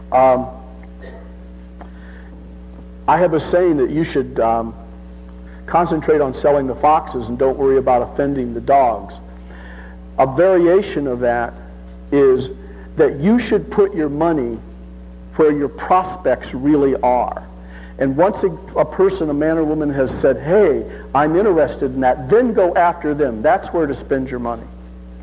I have a saying that you should concentrate on selling the foxes and don't worry about offending the dogs. A variation of that is that you should put your money where your prospects really are. And once a person, a man or woman, has said, hey, I'm interested in that, then go after them. That's where to spend your money.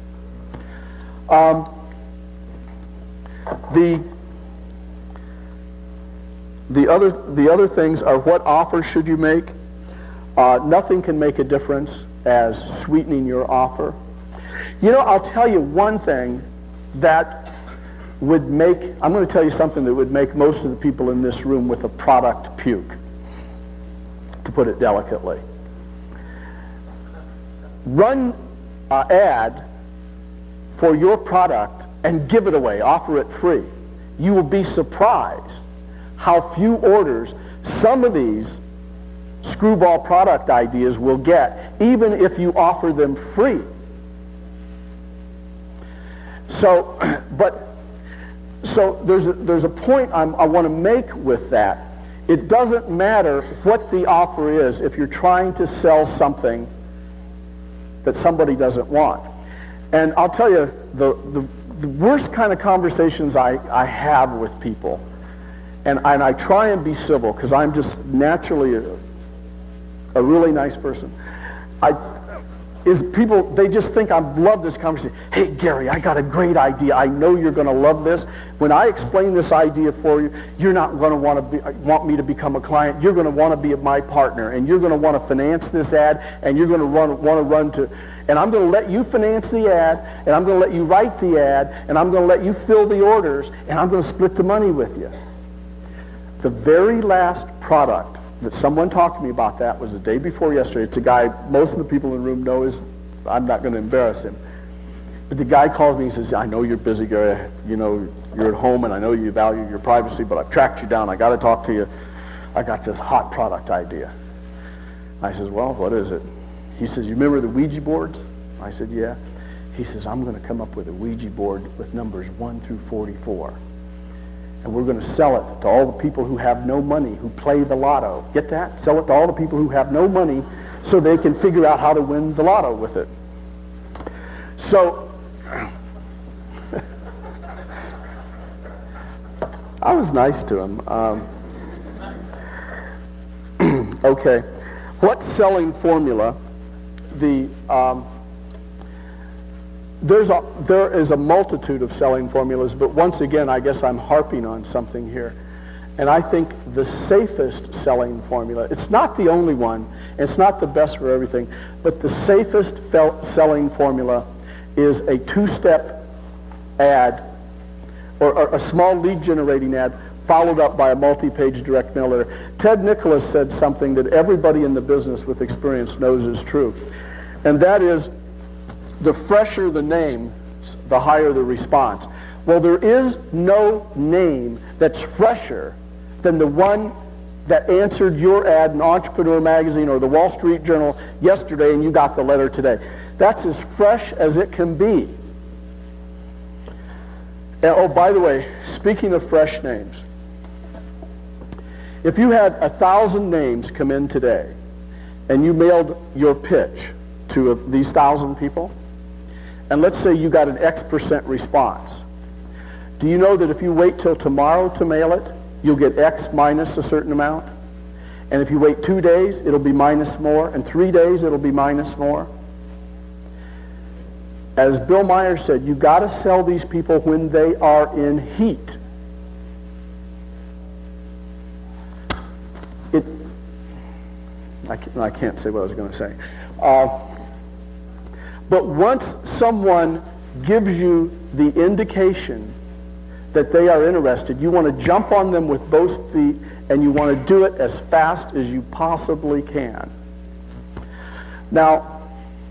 The other things are, what offers should you make? Nothing can make a difference as sweetening your offer. You know, I'll tell you one thing that would make, I'm going to tell you something that would make most of the people in this room with a product puke, to put it delicately. Run an ad for your product and give it away, offer it free. You will be surprised how few orders some of these screwball product ideas will get, even if you offer them free. So there's a point I want to make with that. It doesn't matter what the offer is if you're trying to sell something that somebody doesn't want. And I'll tell you, the worst kind of conversations I have with people, and I try and be civil because I'm just naturally a really nice person, is people, they just think I love this conversation. Hey, Gary, I got a great idea. I know you're going to love this. When I explain this idea for you, you're not going to want me to become a client. You're going to want to be my partner, and you're going to want to finance this ad, and you're going to want to run to, and I'm going to let you finance the ad, and I'm going to let you write the ad, and I'm going to let you fill the orders, and I'm going to split the money with you. The very last product that someone talked to me about that was the day before yesterday. It's a guy most of the people in the room know is, I'm not going to embarrass him. But the guy calls me and says, I know you're busy, Gary. You know, you're at home and I know you value your privacy, but I've tracked you down. I got to talk to you. I got this hot product idea. I says, well, what is it? He says, you remember the Ouija boards? I said, yeah. He says, I'm going to come up with a Ouija board with numbers 1 through 44. And we're going to sell it to all the people who have no money, who play the lotto. Get that? Sell it to all the people who have no money so they can figure out how to win the lotto with it. So, I was nice to him. Okay. What selling formula? There is a multitude of selling formulas, but once again, I guess I'm harping on something here. And I think the safest selling formula, it's not the only one, it's not the best for everything, but the safest selling formula is a two-step ad, or a small lead-generating ad, followed up by a multi-page direct mail letter. Ted Nicholas said something that everybody in the business with experience knows is true, and that is, the fresher the name, the higher the response. Well, there is no name that's fresher than the one that answered your ad in Entrepreneur Magazine or the Wall Street Journal yesterday and you got the letter today. That's as fresh as it can be. And, oh, by the way, speaking of fresh names, if you had 1,000 names come in today and you mailed your pitch to these 1,000 people, and let's say you got an X% response. Do you know that if you wait till tomorrow to mail it, you'll get X minus a certain amount? And if you wait 2 days, it'll be minus more, and 3 days, it'll be minus more. As Bill Myers said, you got to sell these people when they are in heat. I can't say what I was going to say. But once someone gives you the indication that they are interested, you want to jump on them with both feet, and you want to do it as fast as you possibly can. Now,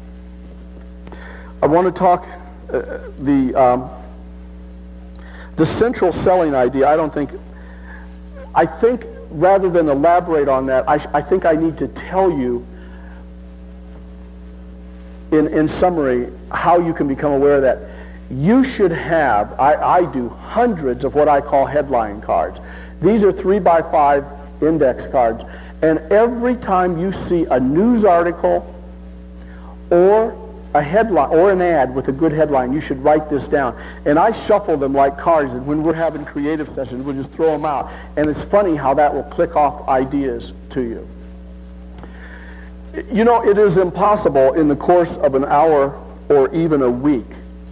I want to talk the central selling idea. I think rather than elaborate on that, I think I need to tell you in summary how you can become aware of that. You should have, I do hundreds of what I call headline cards. These are 3x5 index cards. And every time you see a news article or a headline or an ad with a good headline, you should write this down. And I shuffle them like cards, and when we're having creative sessions, we'll just throw them out. And it's funny how that will click off ideas to you. You know, it is impossible in the course of an hour or even a week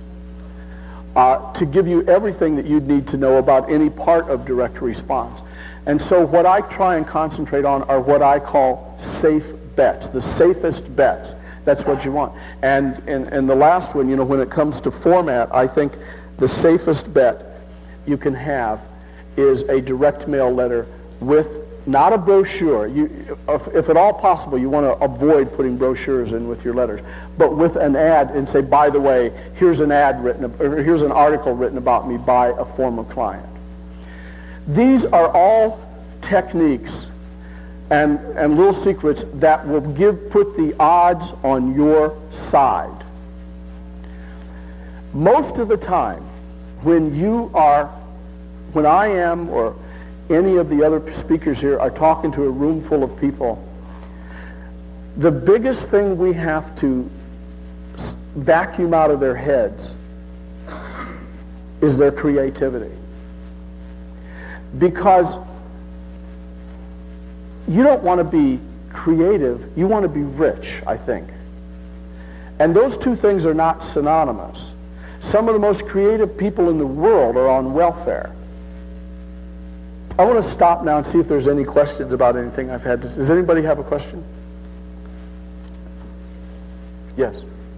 to give you everything that you'd need to know about any part of direct response. And so what I try and concentrate on are what I call safe bets, the safest bets. That's what you want. And the last one, you know, when it comes to format, I think the safest bet you can have is a direct mail letter with not a brochure. If at all possible, you want to avoid putting brochures in with your letters, but with an ad and say, by the way, here's an ad written, or here's an article written about me by a former client. These are all techniques and little secrets that will put the odds on your side. Most of the time, when I am, or any of the other speakers here are talking to a room full of people, the biggest thing we have to vacuum out of their heads is their creativity. Because you don't want to be creative, you want to be rich, I think. And those two things are not synonymous. Some of the most creative people in the world are on welfare. I want to stop now and see if there's any questions about anything I've had. Does anybody have a question? Yes.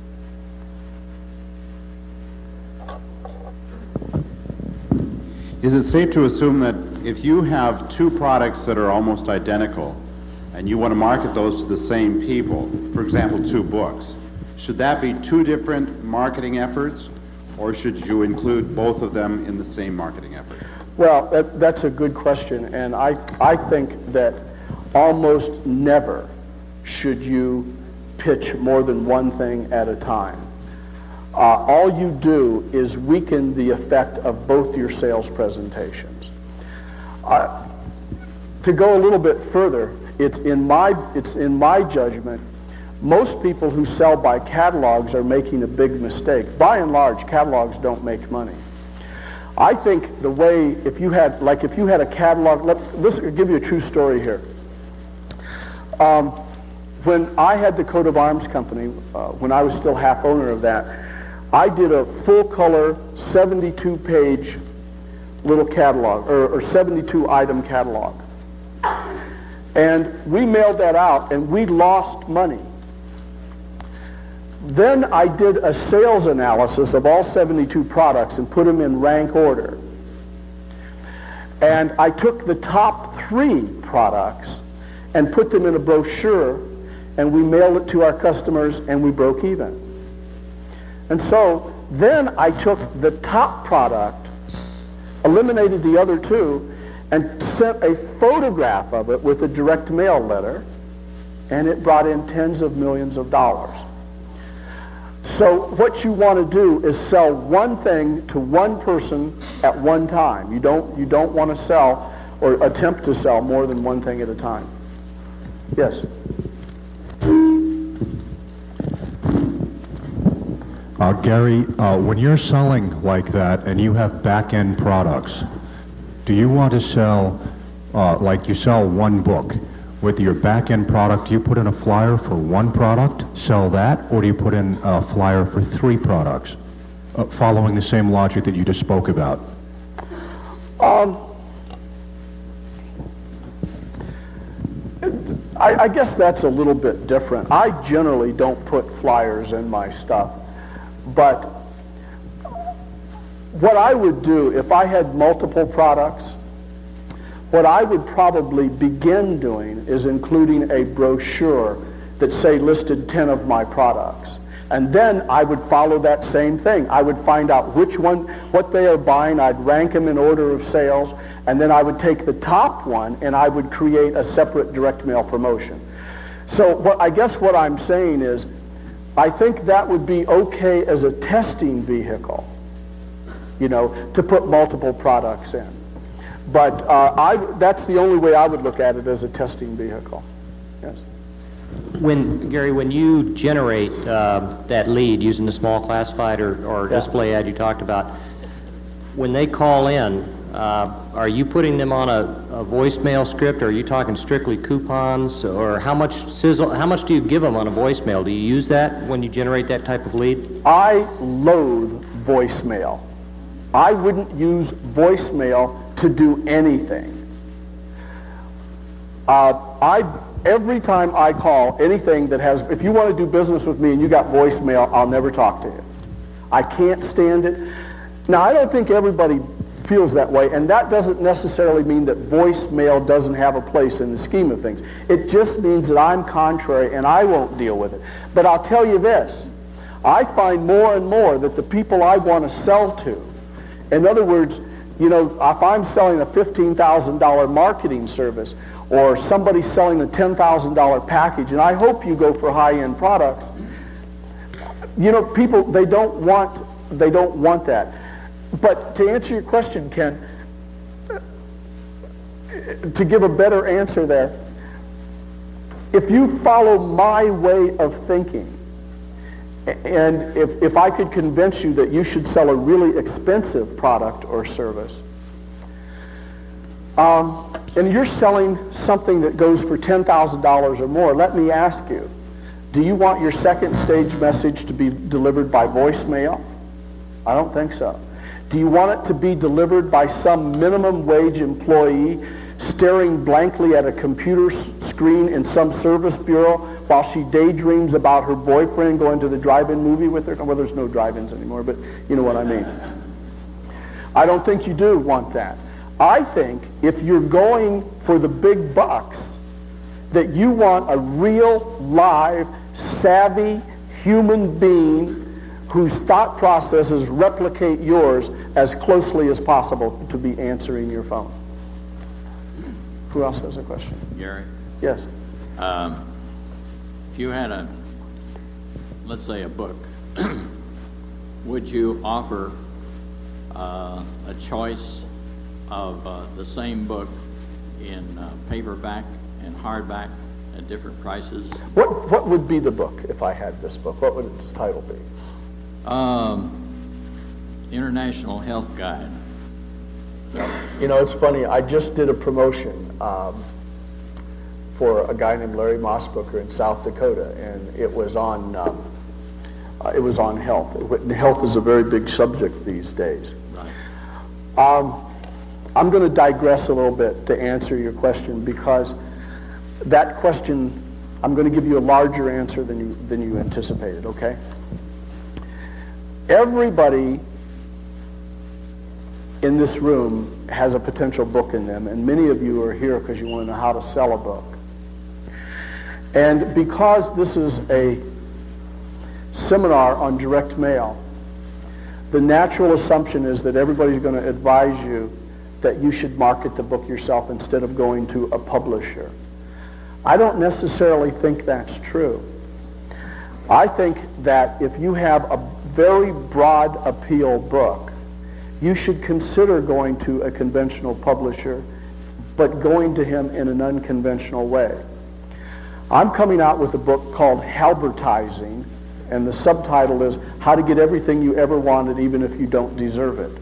Is it safe to assume that if you have two products that are almost identical and you want to market those to the same people, for example, two books, should that be two different marketing efforts, or should you include both of them in the same marketing effort? Well, that's a good question, and I think that almost never should you pitch more than one thing at a time. All you do is weaken the effect of both your sales presentations. To go a little bit further, it's in my judgment, most people who sell by catalogs are making a big mistake. By and large, catalogs don't make money. I think the way, if you had a catalog, let's give you a true story here. When I had the coat of arms company, when I was still half owner of that, I did a full-color, 72-page little catalog, or 72-item catalog. And we mailed that out, and we lost money. Then I did a sales analysis of all 72 products and put them in rank order. And I took the top 3 products and put them in a brochure, and we mailed it to our customers, and we broke even. And so then I took the top product, eliminated the other 2, and sent a photograph of it with a direct mail letter, and it brought in tens of millions of dollars. So what you want to do is sell one thing to one person at one time. You don't want to sell or attempt to sell more than one thing at a time. Yes. Gary, when you're selling like that and you have back-end products, do you want to sell, like you sell one book, with your back-end product, do you put in a flyer for one product, sell that, or do you put in a flyer for 3 products, following the same logic that you just spoke about? I guess that's a little bit different. I generally don't put flyers in my stuff. But what I would do if I had multiple products, what I would probably begin doing is including a brochure that, say, listed 10 of my products. And then I would follow that same thing. I would find out which one, what they are buying. I'd rank them in order of sales. And then I would take the top one and I would create a separate direct mail promotion. So I guess what I'm saying is, I think that would be okay as a testing vehicle. to put multiple products in. But that's the only way I would look at it, as a testing vehicle. Yes. Gary, when you generate that lead using the small classified or display ad you talked about, when they call in, are you putting them on a voicemail script, or are you talking strictly coupons, or how much do you give them on a voicemail? Do you use that when you generate that type of lead? I loathe voicemail. I wouldn't use voicemail to do anything. Every time I call anything that has, if you want to do business with me and you got voicemail, I'll never talk to you. I can't stand it. Now, I don't think everybody feels that way, and that doesn't necessarily mean that voicemail doesn't have a place in the scheme of things. It just means that I'm contrary and I won't deal with it. But I'll tell you this, I find more and more that the people I want to sell to, in other words, if I'm selling a $15,000 marketing service, or somebody selling a $10,000 package, and I hope you go for high-end products, people, they don't want that. But to answer your question, Ken, to give a better answer there, if you follow my way of thinking, and if I could convince you that you should sell a really expensive product or service, and you're selling something that goes for $10,000 or more, let me ask you, do you want your second stage message to be delivered by voicemail? I don't think so. Do you want it to be delivered by some minimum wage employee staring blankly at a computer screen in some service bureau while she daydreams about her boyfriend going to the drive-in movie with her? Well, there's no drive-ins anymore, but you know what I mean. I don't think you do want that. I think if you're going for the big bucks, that you want a real, live, savvy human being whose thought processes replicate yours as closely as possible to be answering your phone. Who else has a question? Gary? Yes. If you had let's say a book, would you offer a choice of the same book in paperback and hardback at different prices? What would be the book if I had this book? What would its title be? International Health Guide. It's funny. I just did a promotion for a guy named Larry Mossbooker in South Dakota, and it was on health. Health is a very big subject these days. Right. I'm going to digress a little bit to answer your question, because that question, I'm going to give you a larger answer than you anticipated, okay? Everybody in this room has a potential book in them, and many of you are here because you want to know how to sell a book. And because this is a seminar on direct mail, the natural assumption is that everybody's going to advise you that you should market the book yourself instead of going to a publisher. I don't necessarily think that's true. I think that if you have a very broad appeal book, you should consider going to a conventional publisher, but going to him in an unconventional way. I'm coming out with a book called Halbertizing, and the subtitle is How to Get Everything You Ever Wanted Even If You Don't Deserve It.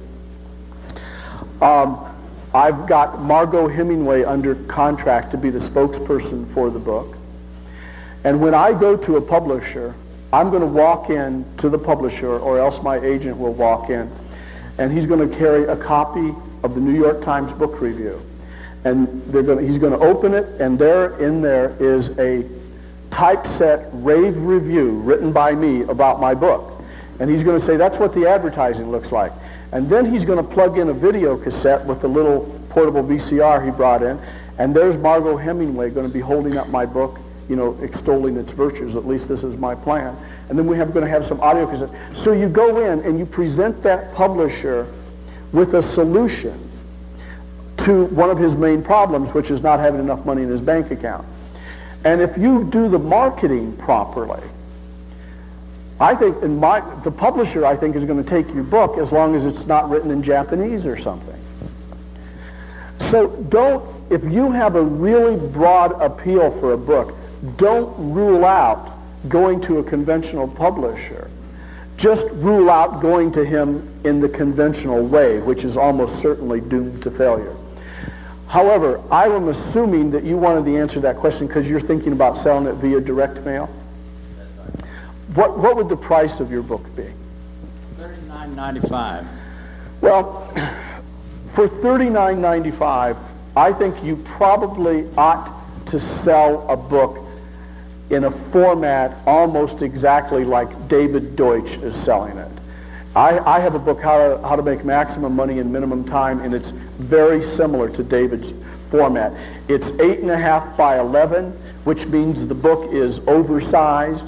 I've got Margot Hemingway under contract to be the spokesperson for the book. And when I go to a publisher, I'm going to walk in to the publisher, or else my agent will walk in, and he's going to carry a copy of the New York Times book review. And he's going to open it, and in there is a typeset rave review written by me about my book. And he's going to say, that's what the advertising looks like. And then he's going to plug in a video cassette with the little portable VCR he brought in, and there's Margot Hemingway going to be holding up my book, extolling its virtues. At least this is my plan. And then we're going to have some audio cassette. So you go in and you present that publisher with a solution to one of his main problems, which is not having enough money in his bank account. And if you do the marketing properly, I think the publisher, I think, is going to take your book as long as it's not written in Japanese or something. So if you have a really broad appeal for a book, don't rule out going to a conventional publisher. Just rule out going to him in the conventional way, which is almost certainly doomed to failure. However, I am assuming that you wanted the answer to that question because you're thinking about selling it via direct mail. What would the price of your book be? $39.95. Well, for $39.95, I think you probably ought to sell a book in a format almost exactly like David Deutsch is selling it. I have a book, How to Make Maximum Money in Minimum Time, and it's very similar to David's format. It's 8.5 by 11, which means the book is oversized.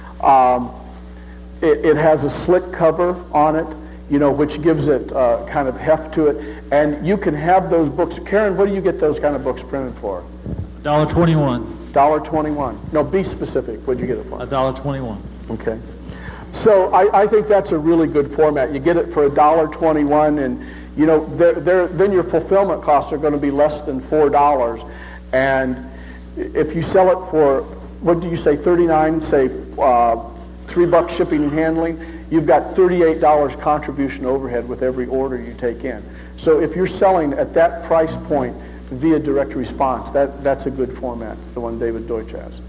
It has a slick cover on it, which gives it kind of heft to it. And you can have those books. Karen, what do you get those kind of books printed for? $1.21. $1.21. No, be specific. What did you get it for? $1.21. Okay. So I think that's a really good format. You get it for $1.21, and then your fulfillment costs are going to be less than $4. And if you sell it for, what do you say, $39, say $3 shipping and handling, you've got $38 contribution overhead with every order you take in. So if you're selling at that price point via direct response, that's a good format, the one David Deutsch has.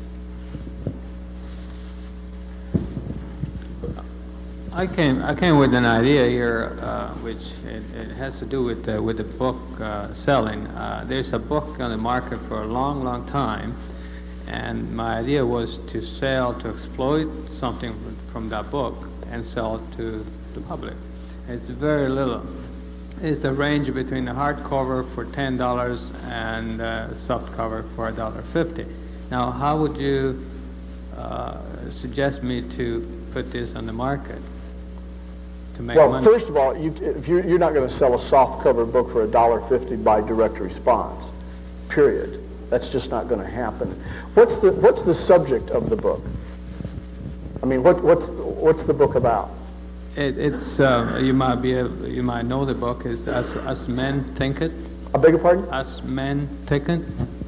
I came with an idea here, which it has to do with the book selling. There's a book on the market for a long, long time, and my idea was to exploit something from that book and sell it to the public. It's very little. It's a range between a hardcover for $10 and a softcover for $1.50. Now, how would you suggest me to put this on the market? Well, first of all, you're not going to sell a softcover book for $1.50 by direct response, period. That's just not going to happen. What's the subject of the book? I mean, what's the book about? It's you might know the book is As Men Thinketh. I beg your pardon? As Men Thinketh.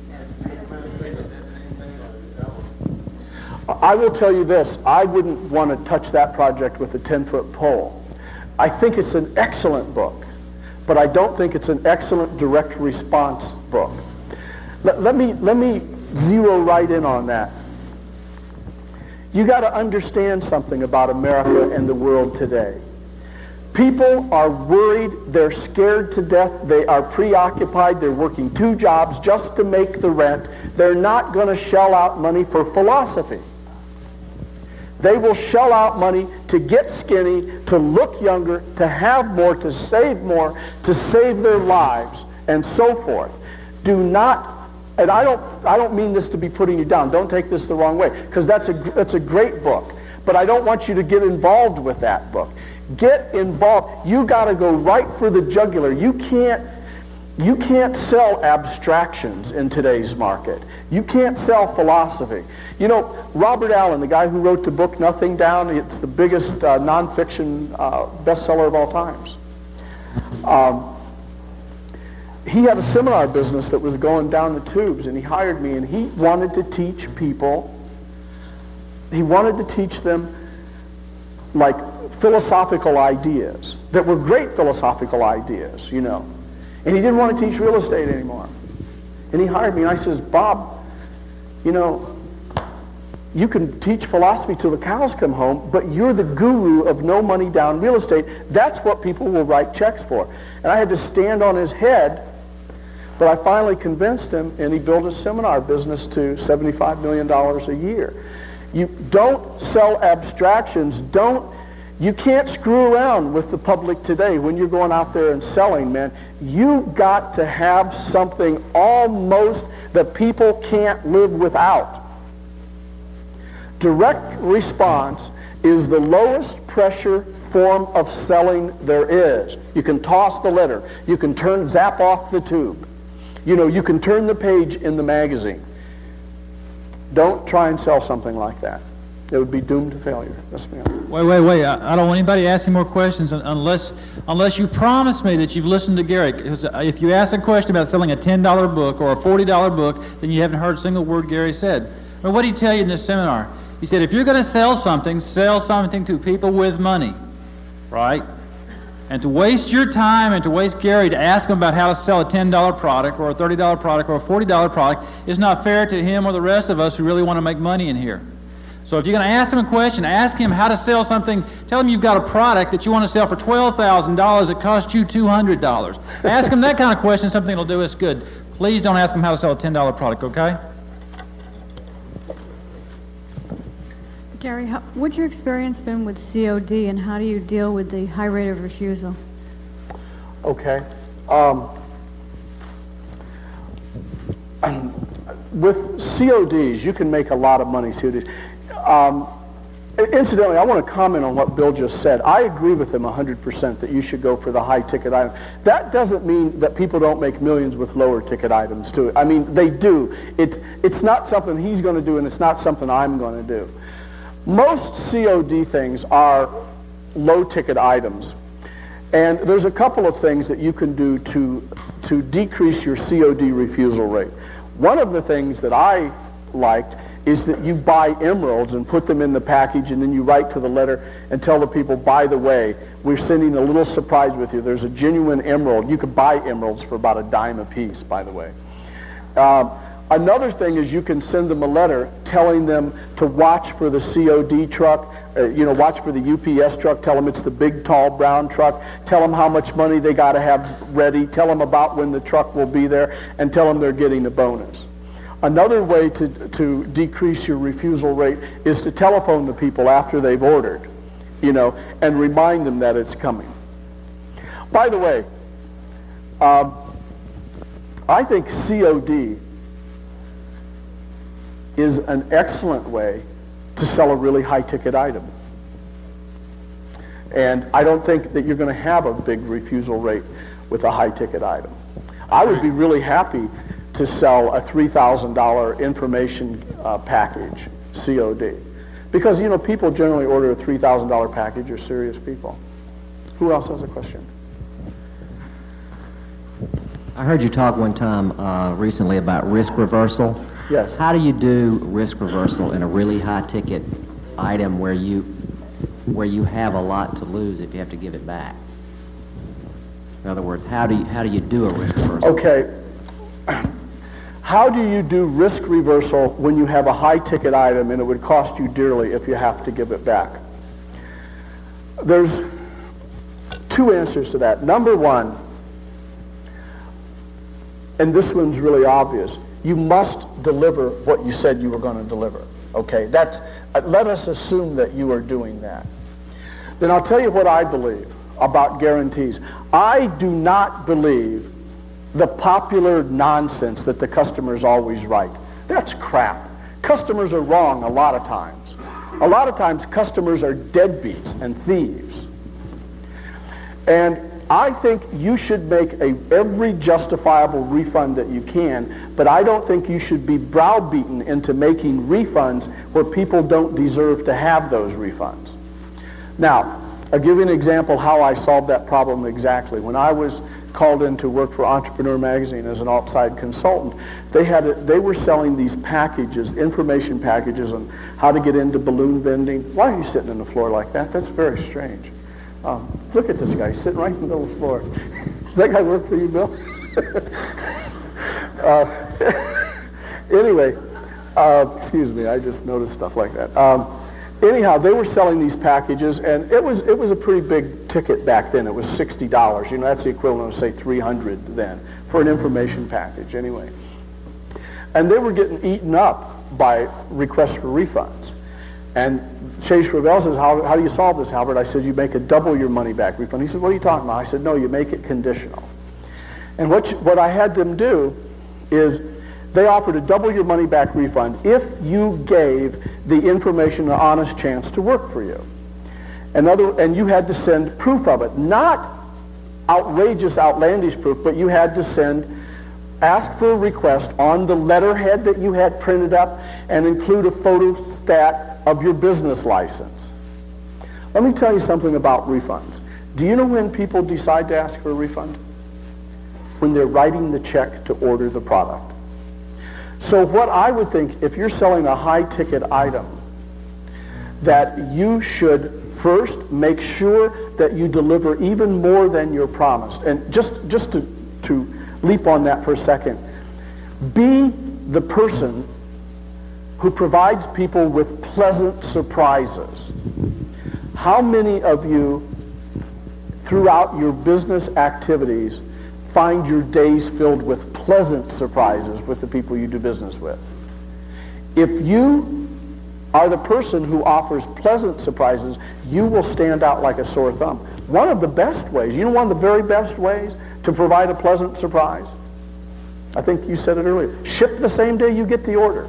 I will tell you this: I wouldn't want to touch that project with a 10-foot pole. I think it's an excellent book, but I don't think it's an excellent direct response book. Let me zero right in on that. You got to understand something about America and the world today. People are worried, they're scared to death, they are preoccupied, they're working 2 jobs just to make the rent. They're not going to shell out money for philosophy. They will shell out money to get skinny, to look younger, to have more, to save their lives, and so forth. Do not, and I don't mean this to be putting you down. Don't take this the wrong way, because that's a great book. But I don't want you to get involved with that book. Get involved. You got to go right for the jugular. You can't sell abstractions in today's market. You can't sell philosophy. Robert Allen, the guy who wrote the book Nothing Down, it's the biggest nonfiction bestseller of all times. He had a seminar business that was going down the tubes, and he hired me, and he wanted to teach people. He wanted to teach them like philosophical ideas that were great philosophical ideas, And he didn't want to teach real estate anymore. And he hired me, and I says, Bob, you can teach philosophy till the cows come home, but you're the guru of no money down real estate. That's what people will write checks for. And I had to stand on his head, but I finally convinced him, and he built a seminar business to $75 million a year. You don't sell abstractions. You can't screw around with the public today when you're going out there and selling, man. You got to have something almost that people can't live without. Direct response is the lowest pressure form of selling there is. You can toss the letter. You can zap off the tube. You can turn the page in the magazine. Don't try and sell something like that. It would be doomed to failure. Yes, ma'am. Wait. I don't want anybody asking more questions unless you promise me that you've listened to Gary. Because if you ask a question about selling a $10 book or a $40 book, then you haven't heard a single word Gary said. Well, what did he tell you in this seminar? He said, if you're going to sell something to people with money, right? And to waste your time and to waste Gary to ask him about how to sell a $10 product or a $30 product or a $40 product is not fair to him or the rest of us who really want to make money in here. So if you're going to ask him a question, ask him how to sell something. Tell him you've got a product that you want to sell for $12,000 that costs you $200. Ask him that kind of question, something that'll do us good. Please don't ask him how to sell a $10 product, okay? Gary, what's your experience been with COD, and how do you deal with the high rate of refusal? Okay. With CODs, you can make a lot of money, CODs. Incidentally, I want to comment on what Bill just said. I agree with him 100% that you should go for the high-ticket item. That doesn't mean that people don't make millions with lower-ticket items, too. I mean, they do. It's not something he's going to do, and it's not something I'm going to do. Most COD things are low-ticket items. And there's a couple of things that you can do to decrease your COD refusal rate. One of the things that I liked is that you buy emeralds and put them in the package, and then you write to the letter and tell the people, by the way, we're sending a little surprise with you. There's a genuine emerald. You could buy emeralds for about $0.10 a piece, by the way. Another thing is you can send them a letter telling them to watch for the COD truck, watch for the UPS truck, tell them it's the big, tall, brown truck, tell them how much money they got to have ready, tell them about when the truck will be there, and tell them they're getting a bonus. Another way to decrease your refusal rate is to telephone the people after they've ordered, and remind them that it's coming. By the way, I think COD is an excellent way to sell a really high-ticket item. And I don't think that you're going to have a big refusal rate with a high-ticket item. I would be really happy to sell a $3,000 information package, COD. Because, people generally order a $3,000 package are serious people. Who else has a question? I heard you talk one time recently about risk reversal. Yes. How do you do risk reversal in a really high-ticket item where you have a lot to lose if you have to give it back? In other words, how do you do a risk reversal? Okay. How do you do risk reversal when you have a high-ticket item and it would cost you dearly if you have to give it back? There's two answers to that. Number one, and this one's really obvious, you must deliver what you said you were going to deliver. Okay, let us assume that you are doing that. Then I'll tell you what I believe about guarantees. I do not believe the popular nonsense that the customer's always right. That's crap. Customers are wrong a lot of times. A lot of times customers are deadbeats and thieves. And I think you should make every justifiable refund that you can, but I don't think you should be browbeaten into making refunds where people don't deserve to have those refunds. Now, I'll give you an example how I solved that problem exactly. When I was called in to work for Entrepreneur Magazine as an outside consultant, they were selling these packages, information packages on how to get into balloon vending. Why are you sitting on the floor like that? That's very strange. Look at this guy sitting right in the middle of the floor. Does that guy work for you, Bill? Anyway, excuse me, I just noticed stuff like that. Anyhow, they were selling these packages, and it was a pretty big ticket back then. It was $60. That's the equivalent of, say, $300 then for an information package, anyway. And they were getting eaten up by requests for refunds. And Chase Ravel says, how do you solve this, Albert? I said, you make a double your money back refund. He said, what are you talking about? I said, no, you make it conditional. And what I had them do is they offered a double your money back refund if you gave the information an honest chance to work for you. And you had to send proof of it. Not outrageous, outlandish proof, but you had to ask for a request on the letterhead that you had printed up and include a photostat of your business license. Let me tell you something about refunds. Do you know when people decide to ask for a refund? When they're writing the check to order the product. So what I would think, if you're selling a high-ticket item, that you should first make sure that you deliver even more than you're promised. And just to leap on that for a second, be the person who provides people with pleasant surprises. How many of you throughout your business activities find your days filled with pleasant surprises with the people you do business with? If you are the person who offers pleasant surprises, you will stand out like a sore thumb. One of the best ways, you know one of the very best ways to provide a pleasant surprise? I think you said it earlier. Ship the same day you get the order.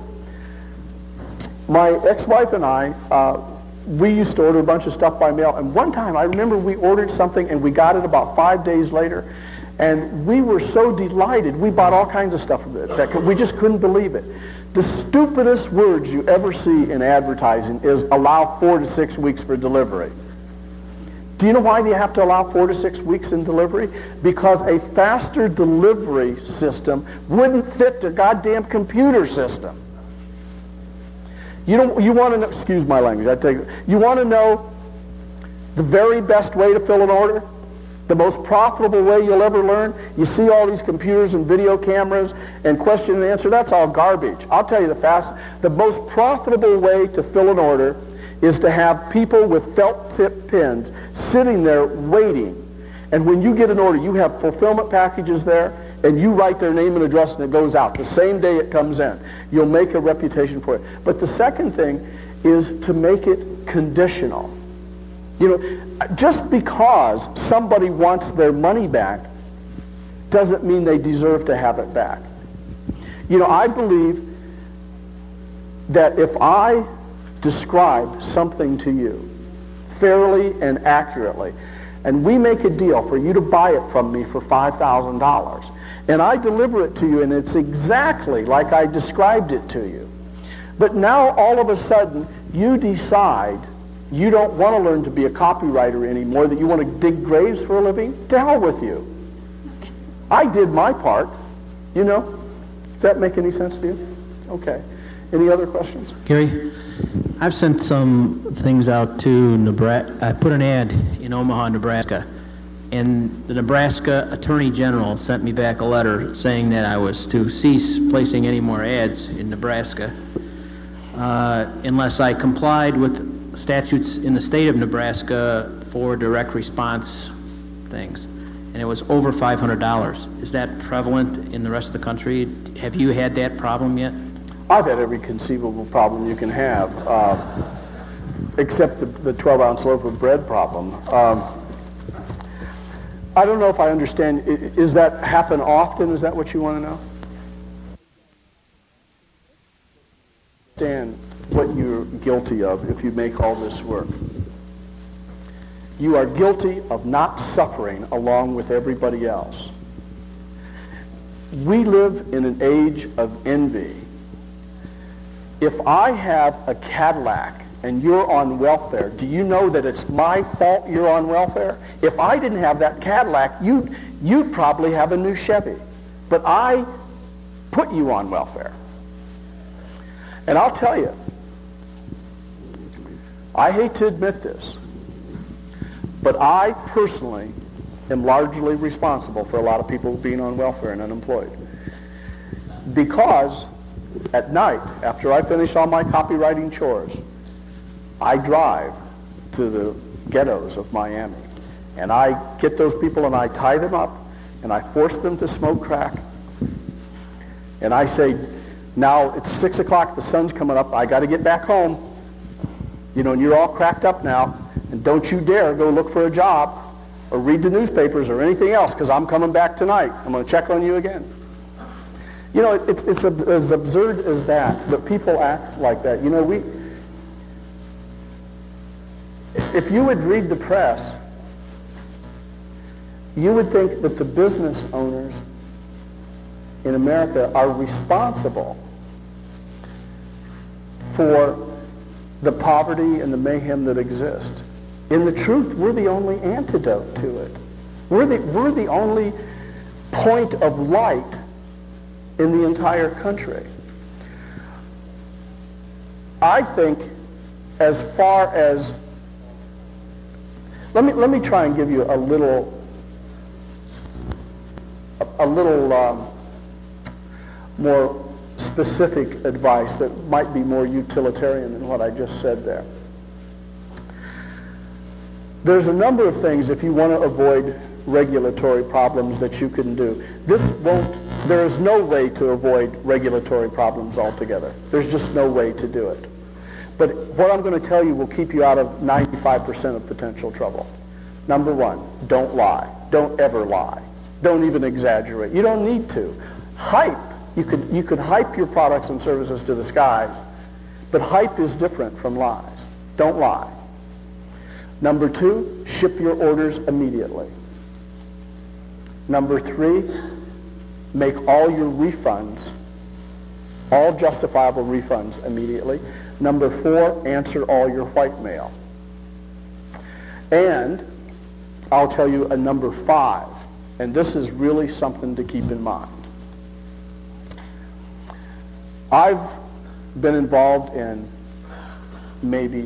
My ex-wife and I, we used to order a bunch of stuff by mail, and one time I remember we ordered something and we got it about 5 days later, and we were so delighted. We bought all kinds of stuff with it that we just couldn't believe it. The stupidest words you ever see in advertising is allow 4 to 6 weeks for delivery. Do you know why you have to allow 4 to 6 weeks in delivery? Because a faster delivery system wouldn't fit the goddamn computer system. You want to know, excuse my language, you want to know the very best way to fill an order? The most profitable way you'll ever learn? You see all these computers and video cameras and question and answer, that's all garbage. I'll tell you the most profitable way to fill an order is to have people with felt-tip pens sitting there waiting. And when you get an order, you have fulfillment packages there, and you write their name and address, and it goes out the same day it comes in. You'll make a reputation for it. But the second thing is to make it conditional. You know, just because somebody wants their money back doesn't mean they deserve to have it back. You know, I believe that if I describe something to you fairly and accurately, and we make a deal for you to buy it from me for $5,000, and I deliver it to you and it's exactly like I described it to you, but now all of a sudden you decide you don't want to learn to be a copywriter anymore, that you want to dig graves for a living, to hell with you. I did my part, you know. Does that make any sense to you? Okay. Any other questions? Gary, I've sent some things out to Nebraska. I put an ad in Omaha, Nebraska, and the Nebraska Attorney General sent me back a letter saying that I was to cease placing any more ads in Nebraska unless I complied with statutes in the state of Nebraska for direct response things. And it was over $500. Is that prevalent in the rest of the country? Have you had that problem yet? I've had every conceivable problem you can have, except the 12-ounce loaf of bread problem. I don't know if I understand. Is that happen often? Is that what you want to know? Understand what you're guilty of if you make all this work. You are guilty of not suffering along with everybody else. We live in an age of envy. If I have a Cadillac and you're on welfare, do you know that it's my fault you're on welfare? If I didn't have that Cadillac, you'd probably have a new Chevy. But I put you on welfare. And I'll tell you, I hate to admit this, but I personally am largely responsible for a lot of people being on welfare and unemployed. Because at night, after I finish all my copywriting chores, I drive to the ghettos of Miami, and I get those people and I tie them up, and I force them to smoke crack. And I say, now it's 6 o'clock, the sun's coming up, I got to get back home. You know, and you're all cracked up now, and don't you dare go look for a job or read the newspapers or anything else, because I'm coming back tonight. I'm going to check on you again. You know, it's as absurd as that, but people act like that. You know, if you would read the press, you would think that the business owners in America are responsible for the poverty and the mayhem that exists. In the truth, we're the only antidote to it. We're the only point of light in the entire country. I think, as far as, let me try and give you a little more specific advice that might be more utilitarian than what I just said there. There's a number of things, if you want to avoid regulatory problems, that you can do. There is no way to avoid regulatory problems altogether. There's just no way to do it. But what I'm going to tell you will keep you out of 95% of potential trouble. Number one, don't lie. Don't ever lie. Don't even exaggerate. You don't need to. Hype. You could hype your products and services to the skies, but hype is different from lies. Don't lie. Number two, ship your orders immediately. Number three, make all your refunds, all justifiable refunds, immediately. Number four, answer all your white mail. And I'll tell you a number five, and this is really something to keep in mind. I've been involved in maybe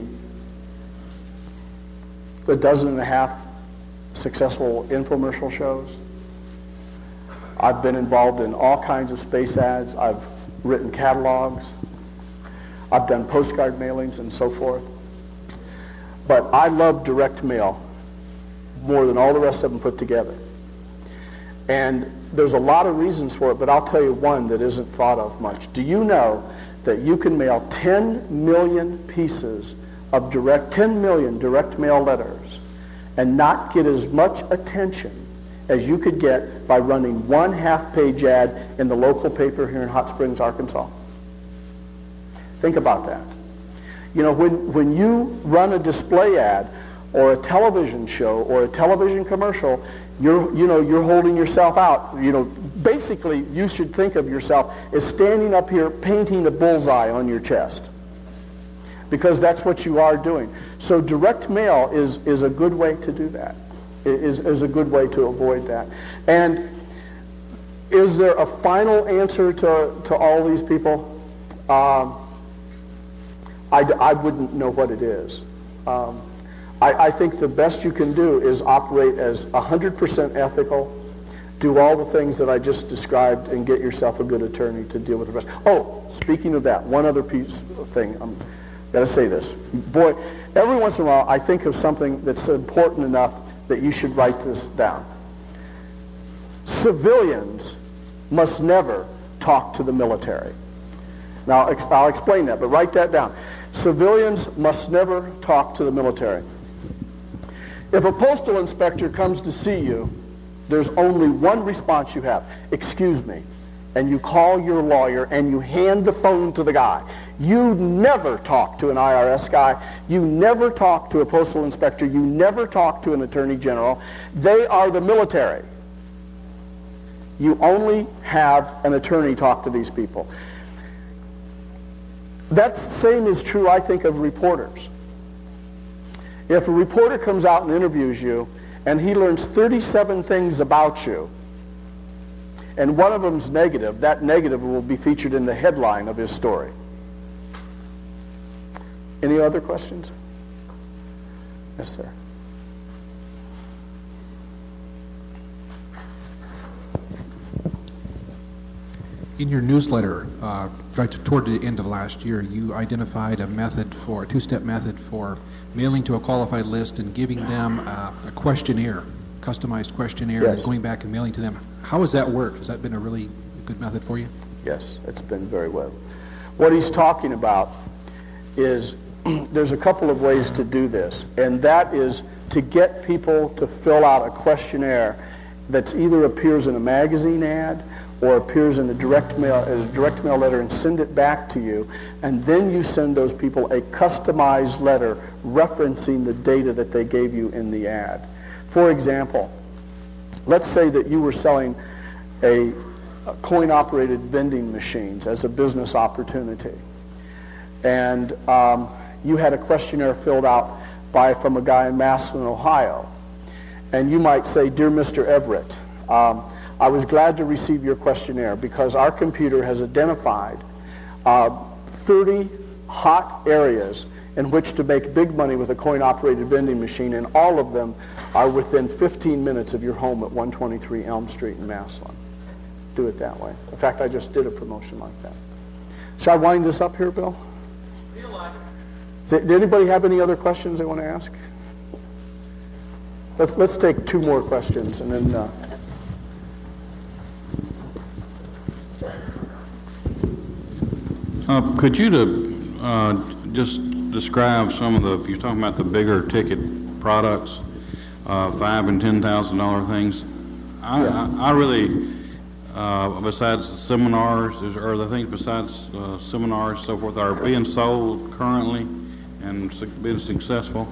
12 successful infomercial shows. I've been involved in all kinds of space ads. I've written catalogs. I've done postcard mailings and so forth. But I love direct mail more than all the rest of them put together. And there's a lot of reasons for it, but I'll tell you one that isn't thought of much. Do you know that you can mail 10 million pieces of 10 million direct mail letters and not get as much attention as you could get by running one half-page ad in the local paper here in Hot Springs, Arkansas? Think about that. You know, when you run a display ad or a television show or a television commercial, you're holding yourself out. Basically, you should think of yourself as standing up here painting a bullseye on your chest, because that's what you are doing. So direct mail is a good way to do that. Is a good way to avoid that. And is there a final answer to all these people? I wouldn't know what it is. I think the best you can do is operate as 100% ethical, do all the things that I just described, and get yourself a good attorney to deal with the rest. Oh, speaking of that, one other piece of thing. I'm got to say this. Boy, every once in a while I think of something that's important enough that you should write this down. Civilians must never talk to the military. Now, I'll explain that, but write that down. Civilians must never talk to the military. If a postal inspector comes to see you, there's only one response you have: excuse me. And you call your lawyer and you hand the phone to the guy. You never talk to an IRS guy. You never talk to a postal inspector. You never talk to an attorney general. They are the military. You only have an attorney talk to these people. That same is true, I think, of reporters. If a reporter comes out and interviews you and he learns 37 things about you, and one of them's negative, that negative will be featured in the headline of his story. Any other questions? Yes, sir. In your newsletter, right toward the end of last year, you identified a two-step method for mailing to a qualified list and giving them a questionnaire, customized questionnaire, yes, and going back and mailing to them. How has that worked? Has that been a really good method for you? Yes, it's been very well. What he's talking about is there's a couple of ways to do this, and that is to get people to fill out a questionnaire that either appears in a magazine ad or appears in a direct mail letter, and send it back to you, and then you send those people a customized letter referencing the data that they gave you in the ad. For example, let's say that you were selling a coin-operated vending machines as a business opportunity, and you had a questionnaire filled out from a guy in Massillon, Ohio. And you might say, "Dear Mr. Everett, I was glad to receive your questionnaire because our computer has identified 30 hot areas in which to make big money with a coin-operated vending machine, and all of them are within 15 minutes of your home at 123 Elm Street in Massillon." Do it that way. In fact, I just did a promotion like that. Shall I wind this up here, Bill? Feel like it. Did anybody have any other questions they want to ask? Let's take two more questions, and then... Could you just describe some of the, you're talking about the bigger ticket products, $5,000 and $10,000 things. I really, besides seminars, are there things besides seminars and so forth are being sold currently and being successful?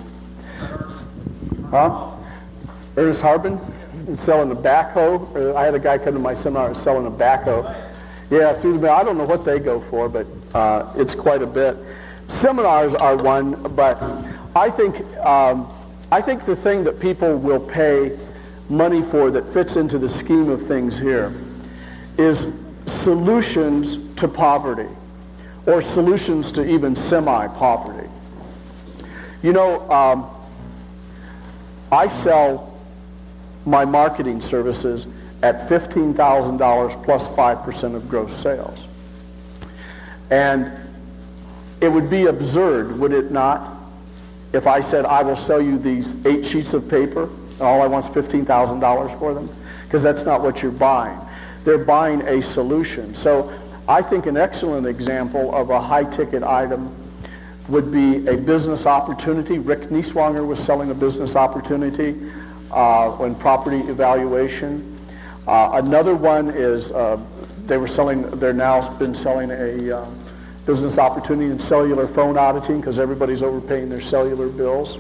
Ernest Harbin selling a backhoe. I had a guy come to my seminar selling a backhoe. Yeah, through the mail. I don't know what they go for, but it's quite a bit. Seminars are one, but I think the thing that people will pay money for that fits into the scheme of things here is solutions to poverty, or solutions to even semi-poverty. You know, I sell my marketing services at $15,000 plus 5% of gross sales. And it would be absurd, would it not, if I said I will sell you these 8 sheets of paper and all I want is $15,000 for them? Because that's not what you're buying. They're buying a solution. So I think an excellent example of a high-ticket item would be a business opportunity. Rick Nieswanger was selling a business opportunity in property evaluation. Another one is they're now been selling a business opportunity in cellular phone auditing because everybody's overpaying their cellular bills.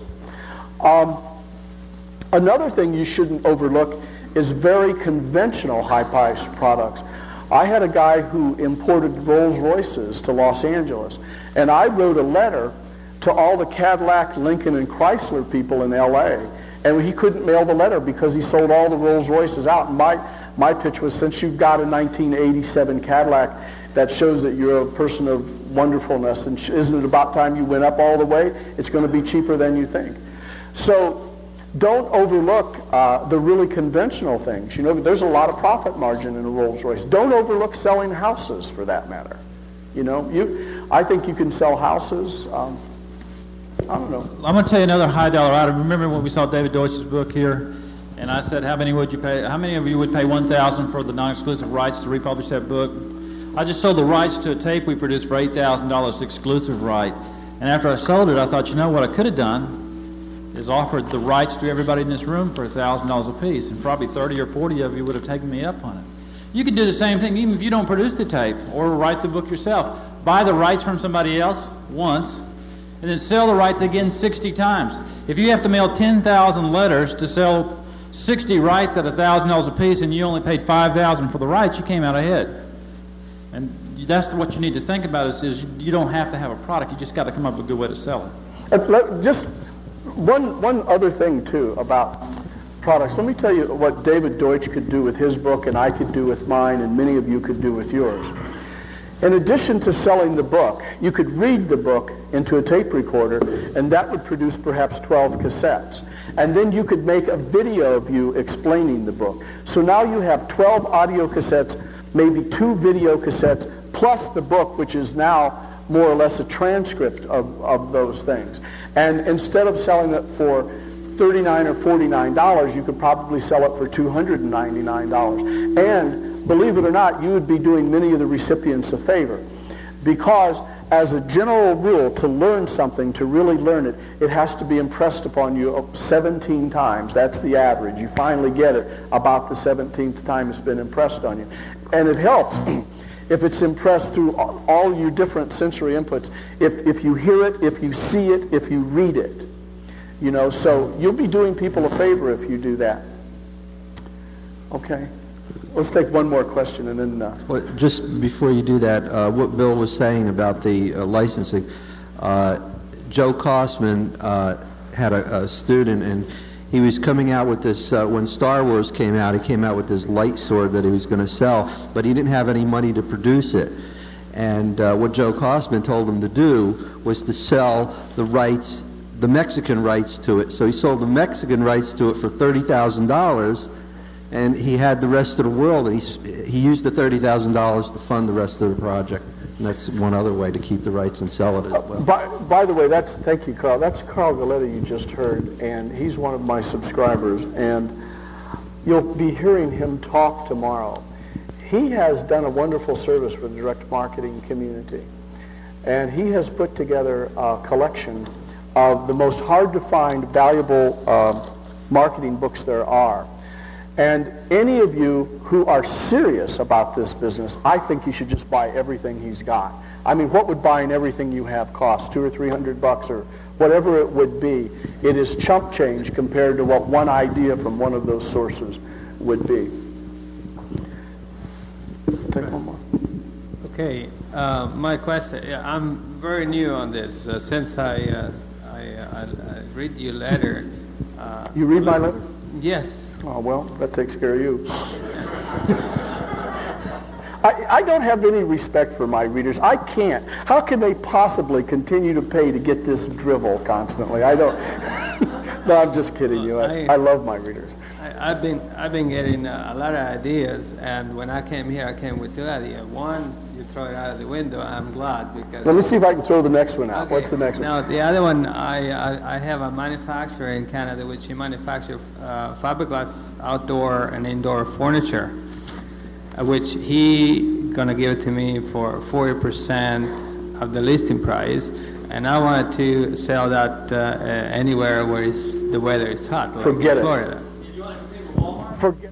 Another thing you shouldn't overlook is very conventional high-priced products. I had a guy who imported Rolls Royces to Los Angeles, and I wrote a letter to all the Cadillac, Lincoln, and Chrysler people in L.A., and he couldn't mail the letter because he sold all the Rolls Royces out. And my pitch was, since you've got a 1987 Cadillac, that shows that you're a person of wonderfulness, and isn't it about time you went up all the way? It's going to be cheaper than you think. So don't overlook the really conventional things. You know, there's a lot of profit margin in a Rolls Royce. Don't overlook selling houses, for that matter. You know, I think you can sell houses. I don't know. I'm going to tell you another high dollar item. Remember when we saw David Deutsch's book here, and I said, how many of you would pay $1,000 for the non-exclusive rights to republish that book? I just sold the rights to a tape we produced for $8,000 exclusive right. And after I sold it, I thought, you know what I could have done is offered the rights to everybody in this room for $1,000 a piece, and probably 30 or 40 of you would have taken me up on it. You could do the same thing even if you don't produce the tape or write the book yourself. Buy the rights from somebody else once, and then sell the rights again 60 times. If you have to mail 10,000 letters to sell 60 rights at $1,000 a piece, and you only paid $5,000 for the rights, you came out ahead. And that's what you need to think about is you don't have to have a product. You just got to come up with a good way to sell it. Just one other thing, too, about products. Let me tell you what David Deutsch could do with his book, and I could do with mine, and many of you could do with yours. In addition to selling the book, you could read the book into a tape recorder, and that would produce perhaps 12 cassettes. And then you could make a video of you explaining the book. So now you have 12 audio cassettes, maybe 2 video cassettes, plus the book, which is now more or less a transcript of those things. And instead of selling it for $39 or $49, you could probably sell it for $299. And believe it or not, you would be doing many of the recipients a favor. Because as a general rule, to learn something, to really learn it, it has to be impressed upon you 17 times. That's the average. You finally get it about the 17th time it's been impressed on you. And it helps if it's impressed through all your different sensory inputs. If you hear it, if you see it, if you read it. You know, so you'll be doing people a favor if you do that. Okay. Let's take one more question and then... Well, just before you do that, what Bill was saying about the licensing, Joe Kosman had a student, and he was coming out with this, when Star Wars came out, he came out with this light sword that he was going to sell, but he didn't have any money to produce it. And what Joe Kosman told him to do was to sell the rights, the Mexican rights to it. So he sold the Mexican rights to it for $30,000, and he had the rest of the world, and he used the $30,000 to fund the rest of the project. And that's one other way to keep the rights and sell it as well. By the way, thank you, Carl. That's Carl Galletti you just heard, and he's one of my subscribers, and you'll be hearing him talk tomorrow. He has done a wonderful service for the direct marketing community, and he has put together a collection of the most hard-to-find, valuable marketing books there are. And any of you who are serious about this business, I think you should just buy everything he's got. I mean, what would buying everything you have cost? $200 or $300 or whatever it would be. It is chump change compared to what one idea from one of those sources would be. Take one more. Okay, my question. I'm very new on this. Since I read your letter. You read my letter? Yes. Oh, well, that takes care of you. I don't have any respect for my readers. I can't. How can they possibly continue to pay to get this drivel constantly? I don't. No, I'm just kidding you. I love my readers. I've been getting a lot of ideas, and when I came here, I came with two ideas. One, you throw it out of the window. I'm glad because. Let me see if I can throw the next one out. Okay. What's the next one? Now, the other one, I have a manufacturer in Canada which he manufactures fiberglass outdoor and indoor furniture, which he gonna give it to me for 40% of the listing price, and I wanted to sell that anywhere where the weather is hot, like Forget in Florida. it. Forget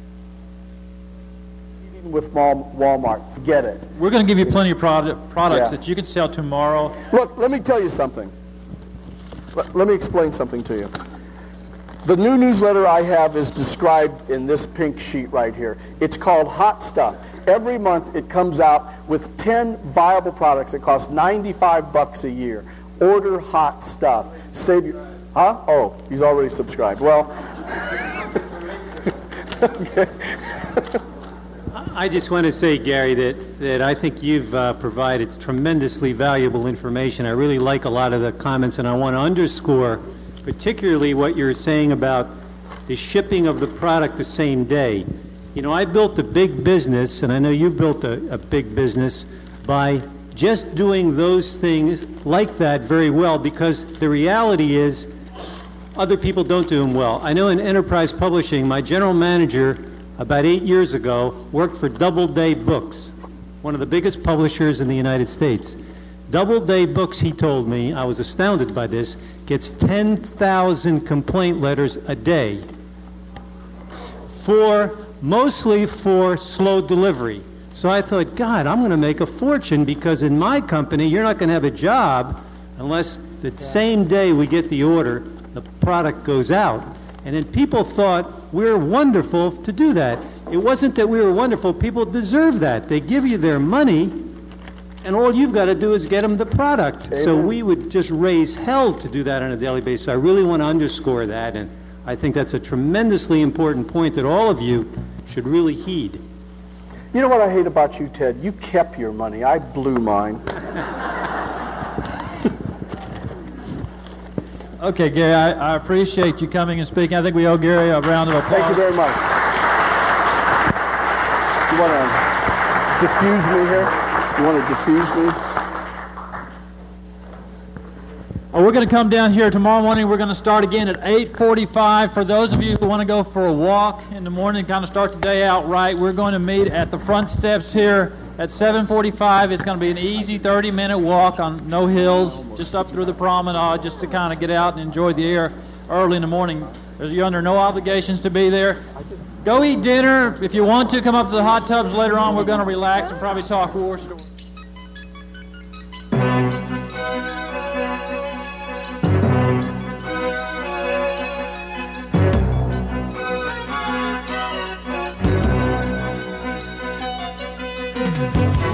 with Walmart. Forget it. We're going to give you plenty of products that you can sell tomorrow. Look, let me tell you something. Let me explain something to you. The new newsletter I have is described in this pink sheet right here. It's called Hot Stuff. Every month it comes out with 10 viable products that cost $95 a year. Order Hot Stuff. Save your... Huh? Oh, he's already subscribed. Well... okay. I just want to say, Gary, that I think you've provided tremendously valuable information. I really like a lot of the comments, and I want to underscore particularly what you're saying about the shipping of the product the same day. You know, I built a big business, and I know you built a big business by just doing those things like that very well, because the reality is other people don't do them well. I know in Enterprise Publishing, my general manager about 8 years ago worked for Doubleday Books, one of the biggest publishers in the United States. Doubleday Books, he told me, I was astounded by this, gets 10,000 complaint letters a day mostly for slow delivery. So I thought, God, I'm going to make a fortune, because in my company you're not going to have a job unless the same day we get the order, the product goes out. And then people thought we're wonderful to do that. It wasn't that we were wonderful. People deserve that. They give you their money, and all you've got to do is get them the product. Amen. So we would just raise hell to do that on a daily basis. I really want to underscore that, and I think that's a tremendously important point that all of you should really heed. You know what I hate about you, Ted? You kept your money. I blew mine. Okay, Gary, I appreciate you coming and speaking. I think we owe Gary a round of applause. Thank you very much. You want to diffuse me here? You want to diffuse me? We're going to come down here tomorrow morning. We're going to start again at 8:45. For those of you who want to go for a walk in the morning, kind of start the day out right, we're going to meet at the front steps here at 7:45. It's going to be an easy 30-minute walk on no hills, just up through the promenade, just to kind of get out and enjoy the air early in the morning. You're under no obligations to be there. Go eat dinner. If you want to, come up to the hot tubs later on. We're going to relax and probably talk war stories. Thank you.